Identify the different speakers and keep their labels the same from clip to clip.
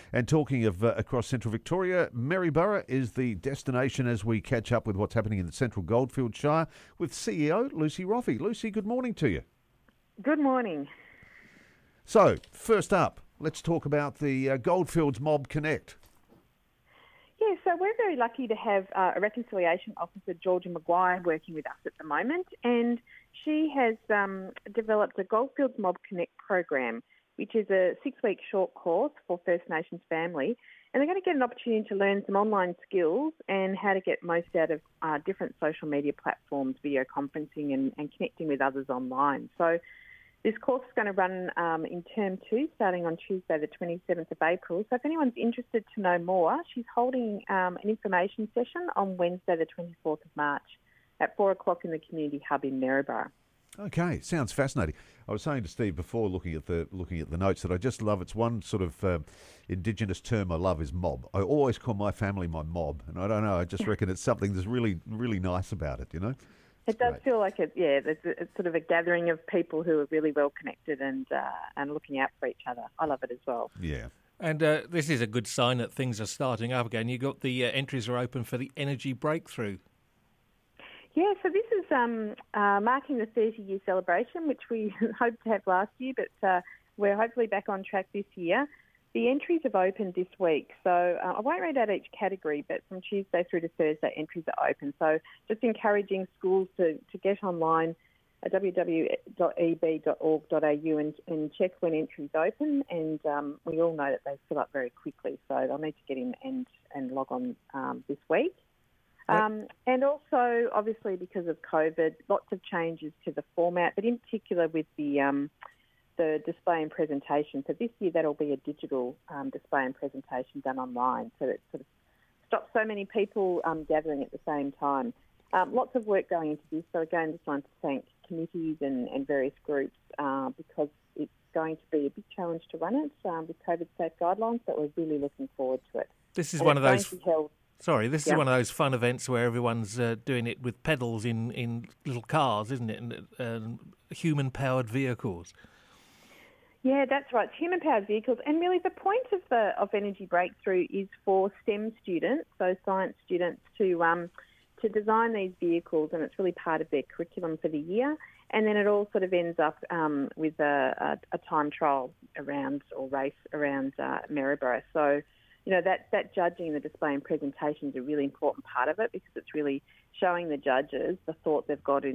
Speaker 1: And talking of across central Victoria, Maryborough is the destination as we catch up with what's happening in the Central Goldfields Shire with CEO Lucy Roffey. Lucy, good morning to you.
Speaker 2: Good morning.
Speaker 1: So, first up, let's talk about the Goldfields Mob Connect.
Speaker 2: Yeah, so we're very lucky to have a reconciliation officer, Georgia Maguire, working with us at the moment, and she has developed a Goldfields Mob Connect program, which is a 6-week short course for First Nations family, and they're going to get an opportunity to learn some online skills and how to get most out of different social media platforms, video conferencing and connecting with others online. So this course is going to run in term 2, starting on Tuesday the 27th of April. So if anyone's interested to know more, she's holding an information session on Wednesday the 24th of March at 4 o'clock in the Community Hub in Maryborough.
Speaker 1: Okay, sounds fascinating. I was saying to Steve before, looking at the notes, that I just love, it's one sort of Indigenous term I love is mob. I always call my family my mob, and I don't know, I just reckon it's something that's really, really nice about it, you know?
Speaker 2: It does feel like it's sort of a gathering of people who are really well connected and looking out for each other. I love it as well.
Speaker 1: Yeah.
Speaker 3: And this is a good sign that things are starting up again. You got the entries are open for the Energy Breakthrough.
Speaker 2: Yeah, so this is marking the 30-year celebration, which we hoped to have last year, but we're hopefully back on track this year. The entries have opened this week, so I won't read out each category, but from Tuesday through to Thursday, entries are open. So just encouraging schools to get online at www.eb.org.au and check when entries open, and we all know that they fill up very quickly, so they'll need to get in and log on this week. And also, obviously, because of COVID, lots of changes to the format, but in particular with the display and presentation. So this year that'll be a digital display and presentation done online, so that sort of stops so many people gathering at the same time. Lots of work going into this. So again, just want to thank committees and various groups because it's going to be a big challenge to run it with COVID safe guidelines, but we're really looking forward to it.
Speaker 3: This is one of those... This
Speaker 2: Yeah.
Speaker 3: is one of those fun events where everyone's doing it with pedals in little cars, isn't it? And human-powered vehicles.
Speaker 2: Yeah, that's right. It's human-powered vehicles, and really the point of Energy Breakthrough is for STEM students, so science students, to design these vehicles, and it's really part of their curriculum for the year. And then it all sort of ends up with a time trial race around Maryborough. So, you know, that judging, the display and presentation is a really important part of it because it's really showing the judges the thought has gone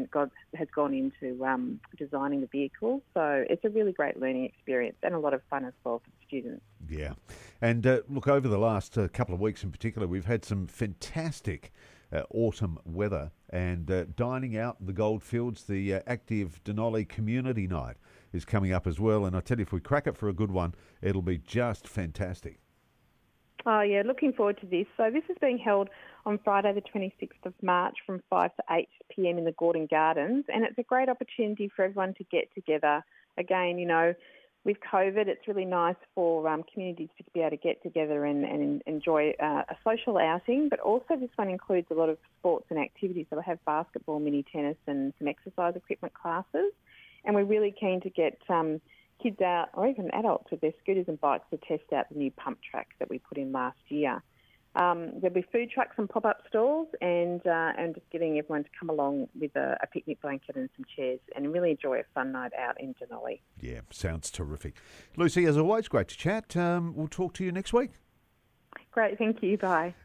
Speaker 2: into designing the vehicles. So it's a really great learning experience and a lot of fun as well for the students.
Speaker 1: Yeah. And look, over the last couple of weeks in particular, we've had some fantastic autumn weather and dining out in the Goldfields. The Active Denali Community Night is coming up as well. And I tell you, if we crack it for a good one, it'll be just fantastic.
Speaker 2: Oh, yeah, looking forward to this. So this is being held on Friday the 26th of March from 5 to 8 p.m. in the Gordon Gardens, and it's a great opportunity for everyone to get together. Again, you know, with COVID, it's really nice for communities to be able to get together and enjoy a social outing, but also this one includes a lot of sports and activities. So we have basketball, mini tennis and some exercise equipment classes, and we're really keen to get kids out, or even adults with their scooters and bikes, to test out the new pump track that we put in last year. There'll be food trucks and pop-up stalls and just getting everyone to come along with a picnic blanket and some chairs and really enjoy a fun night out in Denali.
Speaker 1: Yeah, sounds terrific. Lucy, as always, great to chat. We'll talk to you next week.
Speaker 2: Great, thank you. Bye.